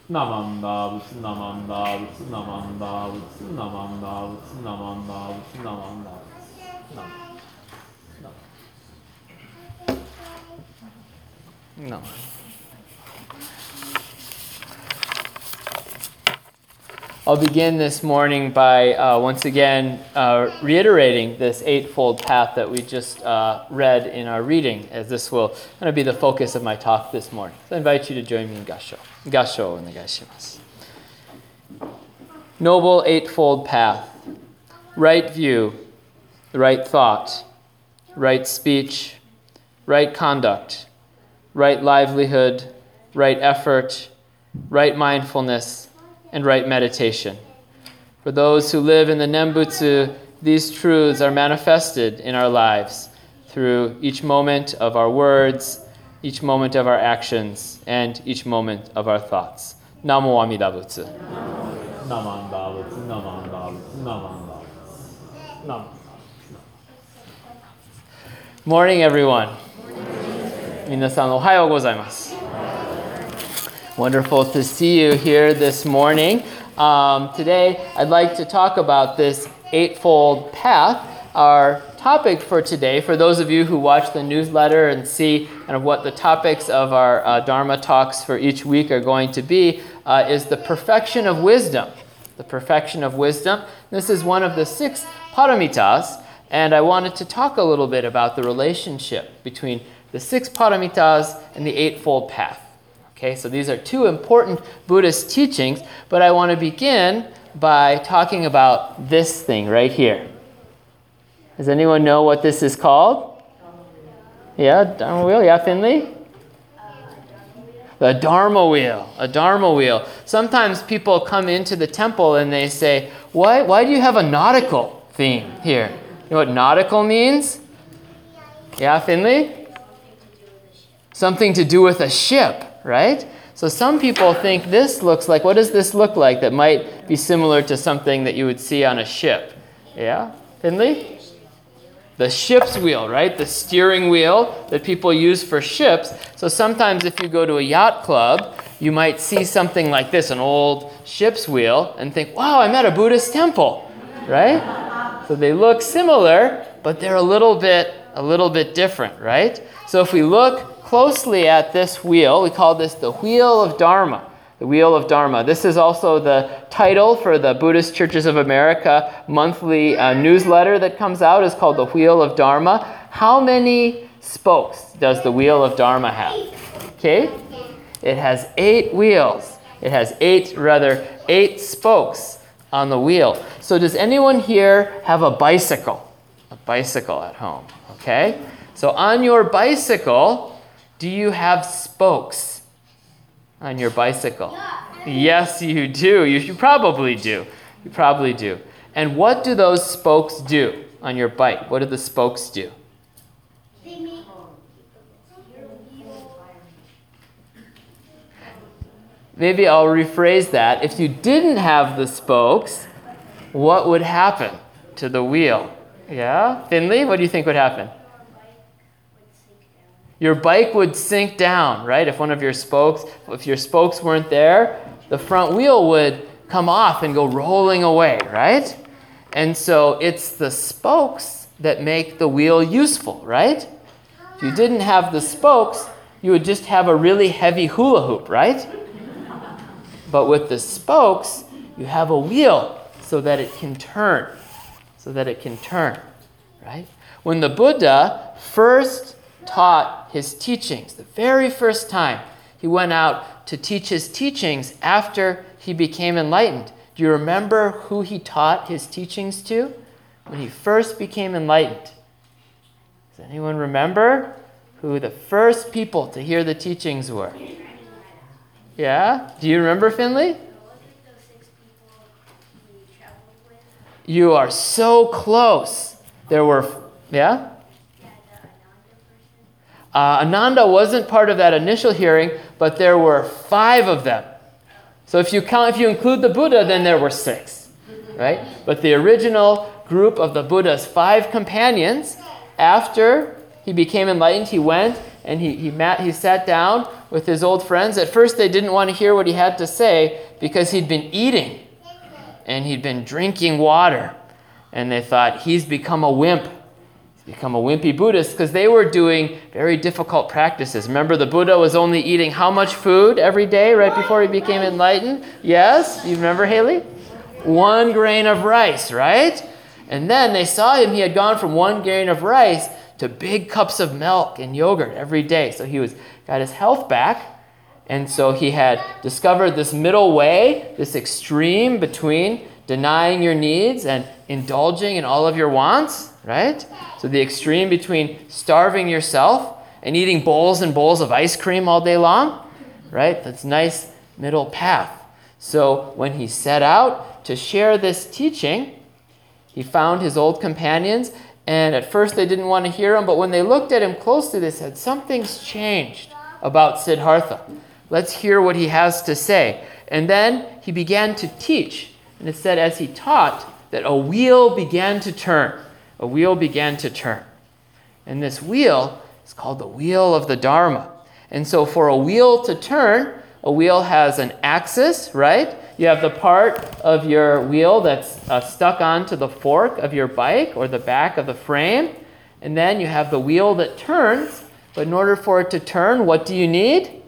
Namanda, Namanda, Namanda, Namanda, Namanda, Namanda. No. I'll begin this morning by once again reiterating this eightfold path that we just read in our reading, as this will kind of be the focus of my talk this morning. So I invite you to join me in Gasho. Gasho onegaishimasu. Noble Eightfold Path. Right view, right thought, right speech, right conduct, right livelihood, right effort, right mindfulness, and right meditation. For those who live in the Nembutsu, these truths are manifested in our lives through each moment of our words, each moment of our actions, and each moment of our thoughts. Namo Amida Butsu. Namanda Butsu, Namanda Butsu, Namanda Butsu. Morning, everyone. Minasan ohayo gozaimasu. Wonderful to see you here this morning. Today, I'd like to talk about this eightfold path. Our topic for today, for those of you who watch the newsletter and see kind of what the topics of our Dharma talks for each week are going to be, is the perfection of wisdom. The perfection of wisdom. This is one of the 6 paramitas, and I wanted to talk a little bit about the relationship between the 6 paramitas and the eightfold path. Okay, so these are 2 important Buddhist teachings, but I want to begin by talking about this thing right here. Does anyone know what this is called? Yeah, Dharma wheel. Yeah, Finley? The Dharma wheel. A Dharma wheel. Sometimes people come into the temple and they say, why do you have a nautical theme here? You know what nautical means? Yeah, Finley? Something to do with a ship. Right? So some people think this looks like, what does this look like that might be similar to something that you would see on a ship? Yeah? Finley? The ship's wheel, right? The steering wheel that people use for ships. So sometimes if you go to a yacht club, you might see something like this, an old ship's wheel, and think, wow, I'm at a Buddhist temple, right? So they look similar, but they're a little bit different, right? So if we look closely at this wheel, we call this the Wheel of Dharma. The Wheel of Dharma. This is also the title for the Buddhist Churches of America monthly newsletter that comes out. Is called the Wheel of Dharma. How many spokes does the Wheel of Dharma have? Okay, it has 8 wheels. It has 8 spokes on the wheel. So does anyone here have a bicycle? A bicycle at home, okay? So on your bicycle, do you have spokes on your bicycle? Yes, you do. You probably do. You probably do. And what do those spokes do on your bike? What do the spokes do? Maybe I'll rephrase that. If you didn't have the spokes, what would happen to the wheel? Yeah? Finley, what do you think would happen? Your bike would sink down, right? If your spokes weren't there, the front wheel would come off and go rolling away, right? And so it's the spokes that make the wheel useful, right? If you didn't have the spokes, you would just have a really heavy hula hoop, right? But with the spokes, you have a wheel so that it can turn, right? When the Buddha first taught his teachings, the very first time he went out to teach his teachings after he became enlightened. Do you remember who he taught his teachings to when he first became enlightened? Does anyone remember who the first people to hear the teachings were? Yeah? Do you remember, Finley? You are so close. There were, yeah? Ananda wasn't part of that initial hearing, but there were 5 of them. So if you include the Buddha, then there were 6, right? But the original group of the Buddha's 5 companions, after he became enlightened, he went and he sat down with his old friends. At first, they didn't want to hear what he had to say because he'd been eating and he'd been drinking water. And they thought, he's become a wimp. He's become a wimpy Buddhist, because they were doing very difficult practices. Remember, the Buddha was only eating how much food every day right before he became enlightened? Yes? You remember, Haley? 1 grain of rice, right? And then they saw him. He had gone from 1 grain of rice to big cups of milk and yogurt every day. So he got his health back. And so he had discovered this middle way, this extreme between denying your needs and indulging in all of your wants, right? So the extreme between starving yourself and eating bowls and bowls of ice cream all day long, right? That's nice middle path. So when he set out to share this teaching, he found his old companions, and at first they didn't want to hear him, but when they looked at him closely, they said, something's changed about Siddhartha. Let's hear what he has to say. And then he began to teach. And it said as he taught that a wheel began to turn. A wheel began to turn. And this wheel is called the wheel of the Dharma. And so for a wheel to turn, a wheel has an axis, right? You have the part of your wheel that's stuck onto the fork of your bike or the back of the frame. And then you have the wheel that turns. But in order for it to turn, what do you need?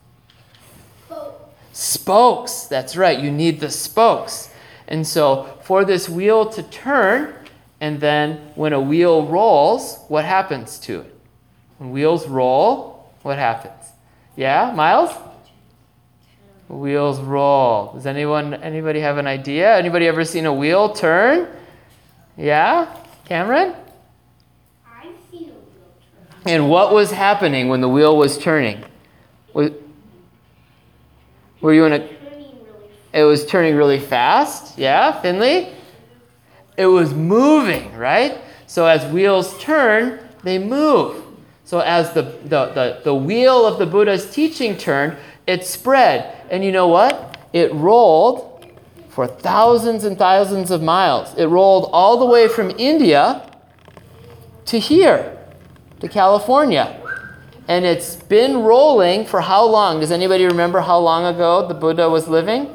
Spokes. That's right. You need the spokes. And so for this wheel to turn, and then when a wheel rolls, what happens to it? When wheels roll, what happens? Yeah, Miles? Wheels roll. Does anybody have an idea? Anybody ever seen a wheel turn? Yeah? Cameron? I've seen a wheel turn. And what was happening when the wheel was turning? Were you in a... It was turning really fast. Yeah, Finley? It was moving, right? So as wheels turn, they move. So as the wheel of the Buddha's teaching turned, it spread. And you know what? It rolled for thousands and thousands of miles. It rolled all the way from India to here, to California. And it's been rolling for how long? Does anybody remember how long ago the Buddha was living?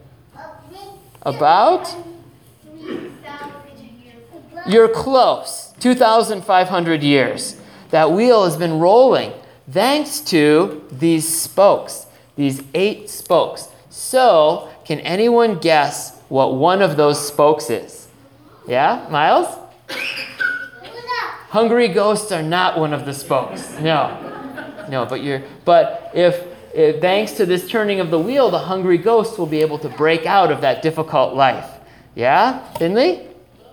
About? 3,000 years. You're close. 2,500 years. That wheel has been rolling thanks to these spokes, these 8 spokes. So, can anyone guess what one of those spokes is? Yeah, Miles? Hungry ghosts are not one of the spokes. No, but if thanks to this turning of the wheel, the hungry ghosts will be able to break out of that difficult life. Yeah, Finley?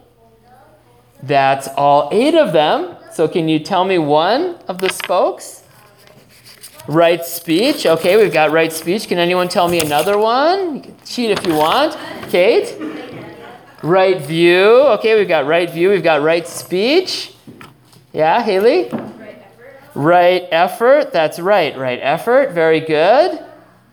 That's all 8 of them. So can you tell me one of the spokes? Right speech. Okay, we've got right speech. Can anyone tell me another one? You can cheat if you want. Kate? Right view. Okay, we've got right view. We've got right speech. Yeah, Haley? Right effort. That's right. Right effort. Very good.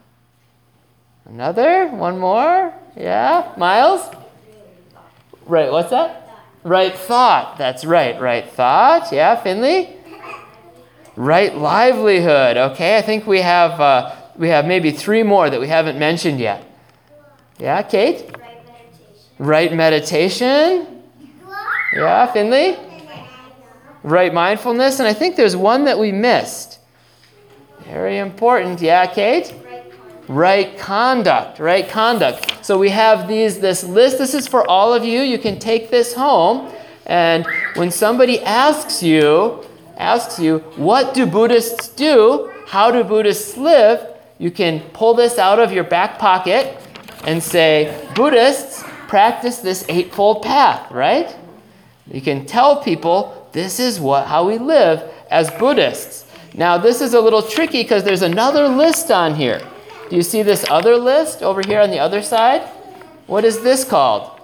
Another? One more? Yeah? Miles? Right, what's that? Right thought. That's right. Right thought. Yeah, Finley? Right livelihood. Okay, I think we have maybe 3 more that we haven't mentioned yet. Yeah, Kate? Right meditation. Yeah, Finley? Right mindfulness. And I think there's one that we missed. Very important. Yeah, Kate? Right conduct. Right conduct. So we have this list. This is for all of you. You can take this home. And when somebody asks you, what do Buddhists do? How do Buddhists live? You can pull this out of your back pocket and say, Buddhists practice this 8-fold path, right? You can tell people this is how we live as Buddhists. Now, this is a little tricky because there's another list on here. Do you see this other list over here on the other side? What is this called?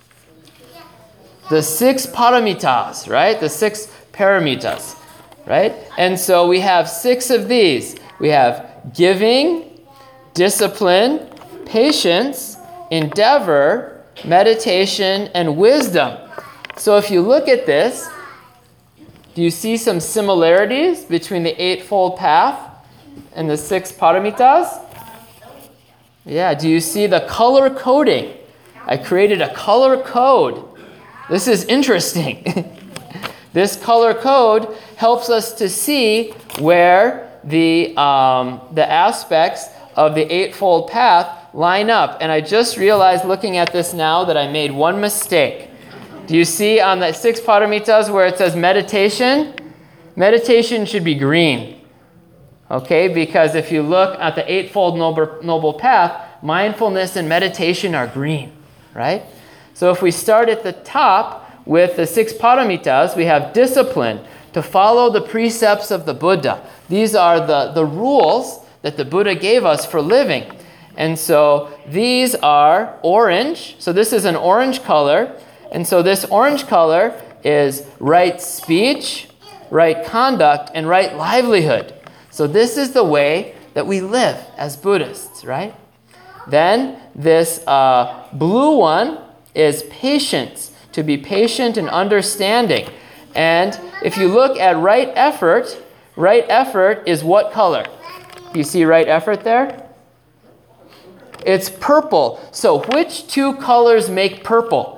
The 6 paramitas, right? The 6 paramitas, right? And so we have 6 of these. We have giving, discipline, patience, endeavor, meditation, and wisdom. So if you look at this, do you see some similarities between the 8-fold path And the 6 paramitas? Yeah, do you see the color coding? I created a color code. This is interesting. This color code helps us to see where the aspects of the Eightfold Path line up. And I just realized looking at this now that I made one mistake. Do you see on the 6 paramitas where it says meditation? Meditation should be green. Okay, because if you look at the Eightfold Noble Path, mindfulness and meditation are green, right? So if we start at the top with the 6 paramitas, we have discipline, to follow the precepts of the Buddha. These are the rules that the Buddha gave us for living. And so these are orange. So this is an orange color. And so this orange color is right speech, right conduct, and right livelihood. So this is the way that we live as Buddhists, right? Then this blue one is patience, to be patient and understanding. And if you look at right effort is what color? Do you see right effort there? It's purple. So which 2 colors make purple?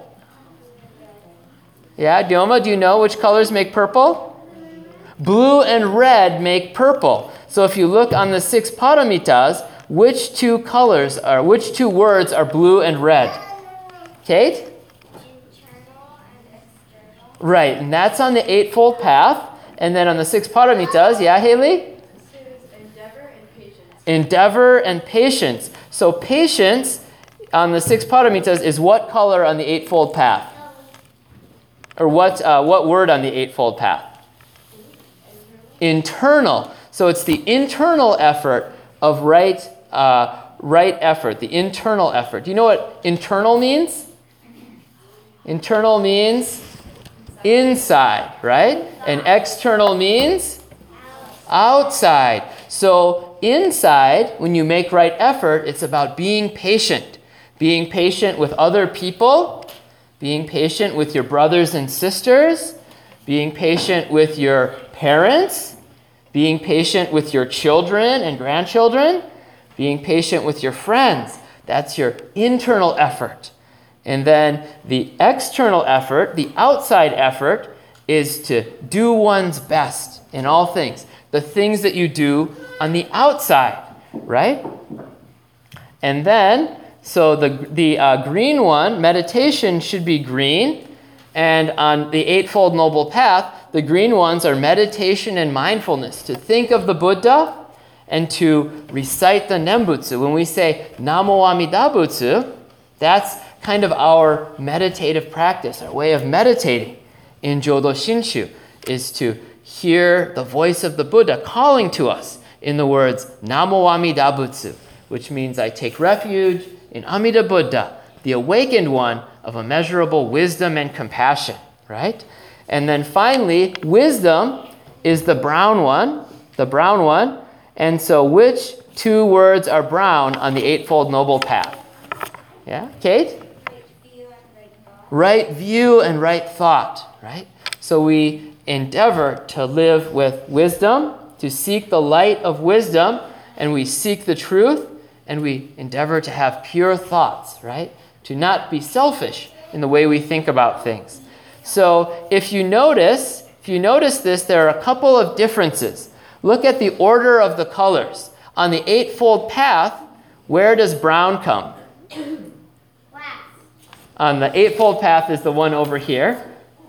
Yeah, Dioma, do you know which colors make purple? Blue and red make purple. So if you look on the 6 paramitas, which 2 words are blue and red? Kate? Internal and external. Right, and that's on the Eightfold Path. And then on the 6 paramitas, yeah, Haley? This is endeavor and patience. Endeavor and patience. So patience on the 6 paramitas is what color on the Eightfold Path? Or what word on the Eightfold Path? Internal. So it's the internal effort of right effort, the internal effort. Do you know what internal means? Internal means inside, right? And external means outside. So inside, when you make right effort, it's about being patient. Being patient with other people, being patient with your brothers and sisters, being patient with your parents, being patient with your children and grandchildren, being patient with your friends. That's your internal effort. And then the external effort, the outside effort, is to do one's best in all things. The things that you do on the outside, right? And then, so the green one, meditation, should be green. And on the Eightfold Noble Path, the green ones are meditation and mindfulness, to think of the Buddha and to recite the Nembutsu. When we say Namo Amida Butsu, that's kind of our meditative practice, our way of meditating in Jodo Shinshu, is to hear the voice of the Buddha calling to us in the words Namo Amida Butsu, which means I take refuge in Amida Buddha, the awakened one of immeasurable wisdom and compassion, right? And then finally, wisdom is the brown one. And so which 2 words are brown on the Eightfold Noble Path? Yeah, Kate? Right view and right thought, right? So we endeavor to live with wisdom, to seek the light of wisdom, and we seek the truth, and we endeavor to have pure thoughts, right? To not be selfish in the way we think about things. So if you notice this, there are a couple of differences. Look at the order of the colors. On the Eightfold Path, where does brown come? Last. On the Eightfold Path is the one over here.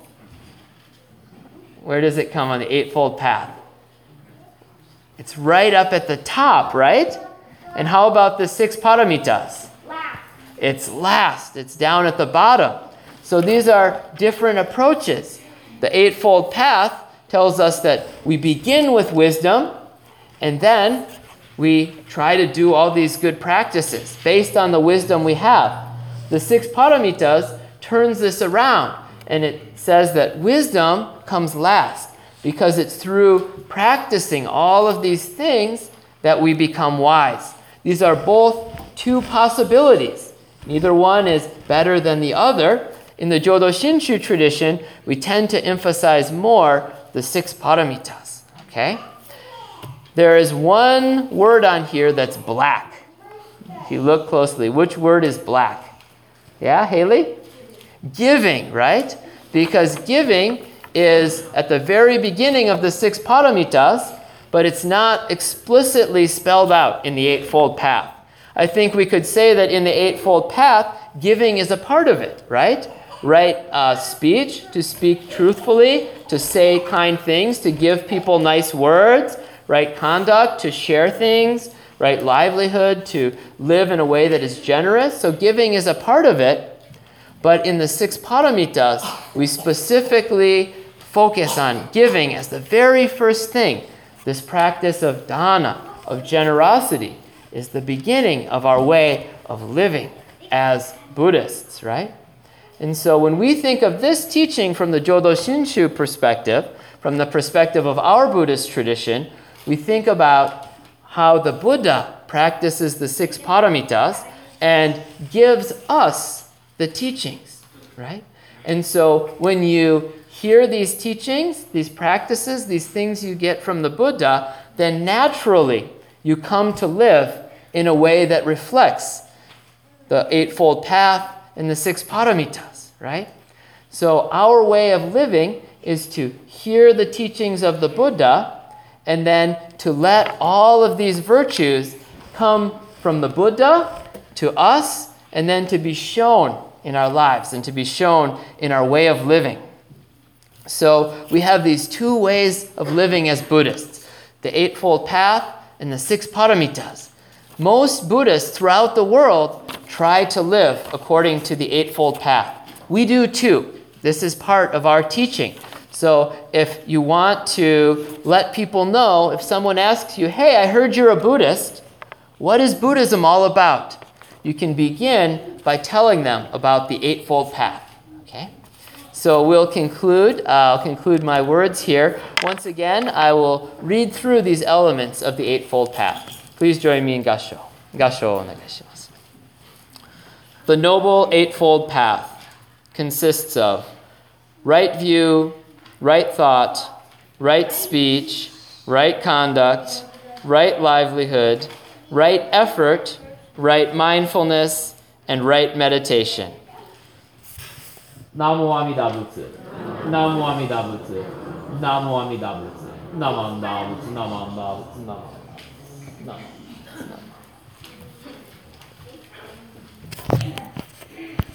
Where does it come on the Eightfold Path? It's right up at the top, right? And how about the 6 paramitas? Last. It's last. It's down at the bottom. So these are different approaches. The Eightfold Path tells us that we begin with wisdom, and then we try to do all these good practices based on the wisdom we have. The 6 paramitas turns this around, and it says that wisdom comes last because it's through practicing all of these things that we become wise. These are both 2 possibilities. Neither one is better than the other. In the Jodo Shinshu tradition, we tend to emphasize more the 6 paramitas, okay? there is one word on here that's black. If you look closely, which word is black? Yeah, Haley? Giving, right? Because giving is at the very beginning of the 6 paramitas, but it's not explicitly spelled out in the Eightfold Path. I think we could say that in the Eightfold Path, giving is a part of it, right? Right speech, to speak truthfully, to say kind things, to give people nice words, right conduct, to share things, right livelihood, to live in a way that is generous. So giving is a part of it. But in the 6 paramitas, we specifically focus on giving as the very first thing. This practice of dana, of generosity, is the beginning of our way of living as Buddhists, right? And so when we think of this teaching from the Jodo Shinshu perspective, from the perspective of our Buddhist tradition, we think about how the Buddha practices the 6 paramitas and gives us the teachings, right? And so when you hear these teachings, these practices, these things you get from the Buddha, then naturally you come to live in a way that reflects the Eightfold Path and the 6 paramitas, right? So our way of living is to hear the teachings of the Buddha and then to let all of these virtues come from the Buddha to us and then to be shown in our lives and to be shown in our way of living. So we have these 2 ways of living as Buddhists, the Eightfold Path and the 6 paramitas. Most Buddhists throughout the world try to live according to the Eightfold Path. We do too. This is part of our teaching. So if you want to let people know, if someone asks you, hey, I heard you're a Buddhist, what is Buddhism all about? You can begin by telling them about the Eightfold Path. Okay? So we'll conclude. I'll conclude my words here. Once again, I will read through these elements of the Eightfold Path. Please join me in Gassho. Gassho onegaishimasu. The Noble Eightfold Path consists of right view, right thought, right speech, right conduct, right livelihood, right effort, right mindfulness, and right meditation. Namo Amida Butsu. Namo Amida Butsu. Namo Amida Butsu. Namo Amida Butsu. Namo Amida Butsu. Namo.